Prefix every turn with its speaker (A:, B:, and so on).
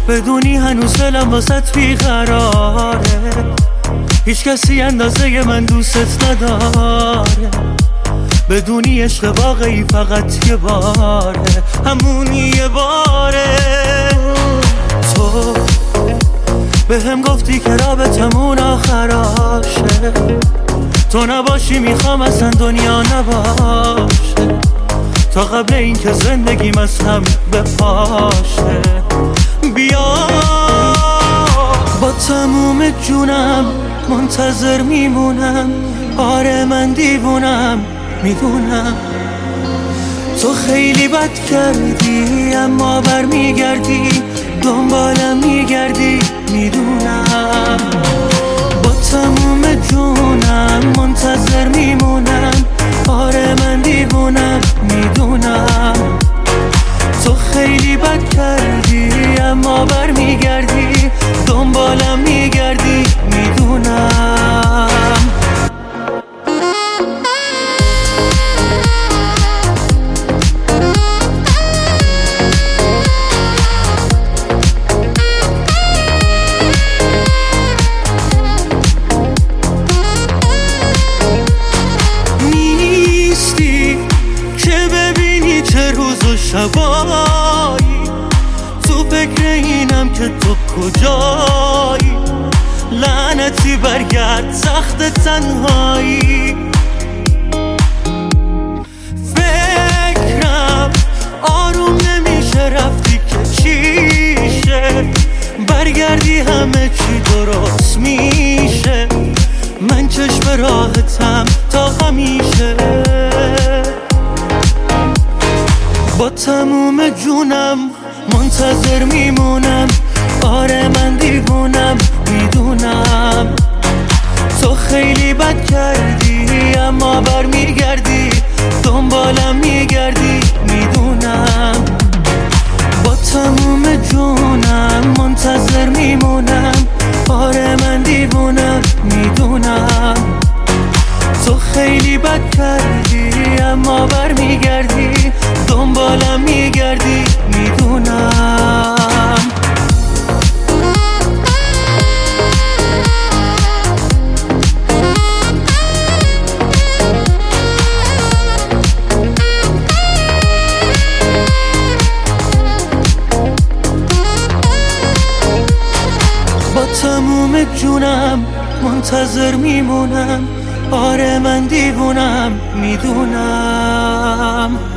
A: بدونی هنوز دلم واسط بیقراره، هیچ کسی اندازه من دوست نداره. بدونی عشق واقعی فقط یه باره، همون یه باره. تو به هم گفتی که رابطمون آخراشه، تو نباشی میخوام اصلا دنیا نباشه، تا قبل این که زندگیم از هم بپاشه. بیا با تموم جونم منتظر میمونم، آره من دیوونم میدونم. تو خیلی بد کردی اما برمیگردی، دنبالم میگردی میدونم. با تموم جونم منتظر میمونم، آره من دیوونم میدونم. تو خیلی بد کردی اما برمیگردی، دنبالم میگردی میدونم. نیستی که ببینی چه روز و شبایی، تو فکر اینم که تو کجایی. لعنتی برگرد سخت تنهایی، فکرم آروم نمیشه رفتی که چیشه. برگردی همه چی درست میشه، من چشم راحتم تا همیشه. با تموم جونم منتظر میمونم، آره من دیوونم میدونم. تو خیلی بد کردی اما برمیگردی، دنبالم میگردی میدونم. با تموم جونم منتظر میمونم، آره من دیوونم میدونم. تو خیلی بد کردی اما برمیگردی، دنبالم میگردی میدونم. با تموم جونم منتظر میمونم، آره من دیوونم میدونم.